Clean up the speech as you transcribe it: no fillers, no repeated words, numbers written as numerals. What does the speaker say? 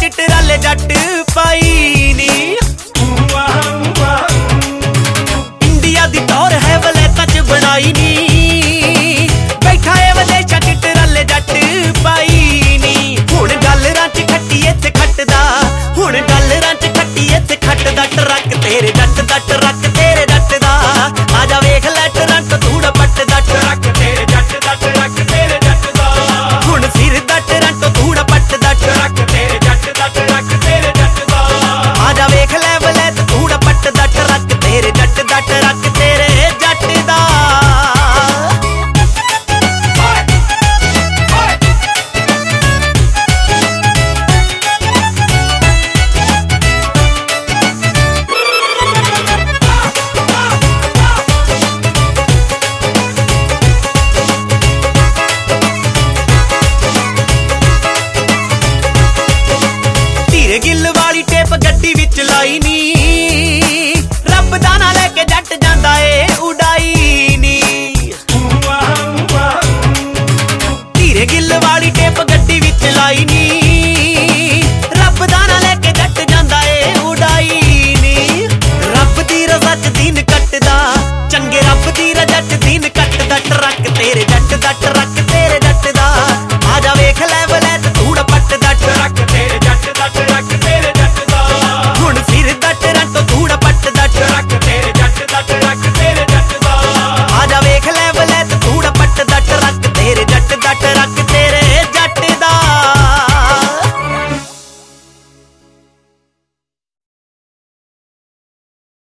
ਚ ਟਰਾਲੇ ਜੱਟ ਪਾਈ ਨੀ। ਇੰਡੀਆ ਦੀ ਟੌਰ ਹੈ ਵਲੈਤਾਂ ਚ ਬਣਾਈ ਨੀ। ਬੈਠਾ ਏ ਵਿਦੇਸ਼ਾਂ ਚ ਟਰਾਲੇ ਜੱਟ ਪਾਈ ਨੀ। ਹੁਣ ਡਾਲਰਾਂ ਚ ਖੱਟੀ ਇੱਥੇ ਖੱਟਦਾ, ਹੁਣ ਡਾਲਰਾਂ ਚ ਖੱਟੀ ਇੱਥੇ ਖੱਟਦਾ। ਟਰੱਕ ਤੇਰੇ ਜੱਟ ਦਾ, ਟਰੱਕ ਤੇਰੇ ਜੱਟ ਦਾ। ਆ ਜਾ ਵੇਖ ਲੈ ਟਰੱਕ ਧੂੜ ਪੱਟਦਾ। ਟਰੱਕ ਤੇਰੇ ਜੱਟ ਦਾ, ਟਰੱਕ ਤੇਰੇ ਜੱਟ ਦਾ। ਹੁਣ ਸਿਰ ਦਾ ਟਰੱਕ ਧੂੜ ਪੱਟਦਾ। ਟਰੱਕ ਤੇਰੇ ਜੱਟ ਦਾ, ਟਰੱਕ ਤੇਰੇ ਜੱਟ ਦਾ। ਆ ਜਾ ਵੇਖ ਲੈ ਵਲੈਤ ਧੂੜ ਪੱਟਦਾ। ਟਰੱਕ ਤੇਰੇ ਜੱਟ ਦਾ, ਟਰੱਕ ਤੇਰੇ ਜੱਟ ਦਾ। ਗਿੱਲ ਵਾਲੀ ਟੇਪ ਗੱਡੀ ਵਿੱਚ ਲਾਈ ਨੀ।